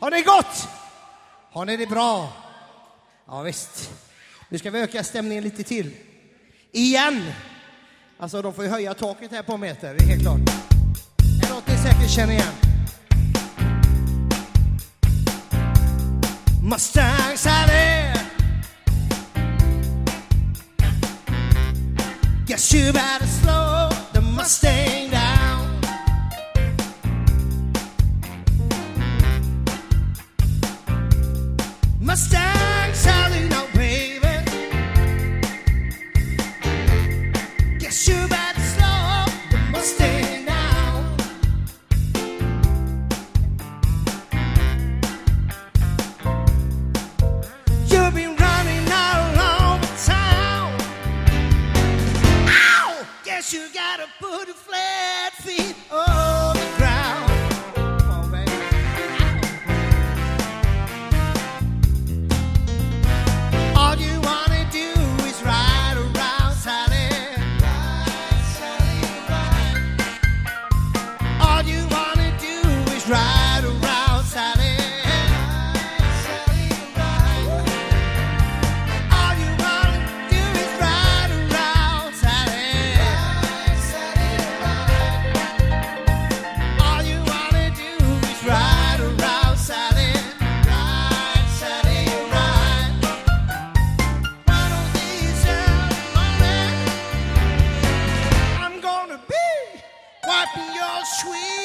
Har ni gått? Har ni det bra? Ja visst. Nu ska vi öka stämningen lite till. Igen. Alltså de får ju höja taket här på en meter, det är helt klart. En låt ni säkert känner igen. Mustangs are there. Guess you better slow the Mustang down. Mustangs are now waving. Guess you better slow the Mustang down. You've been running all over town. Ow! Guess you gotta put a flat feet on the ground. Come on, baby. All you wanna do is ride around, Sally. Ride, Sally, ride. All you wanna do is ride around, Sally. Ride, Sally, ride. All you wanna do is ride around, Sally. Ride, Sally, ride. All you wanna do is ride around, Sally. Ride, Sally, ride. One of these early mornings, I'm gonna be wiping your sweet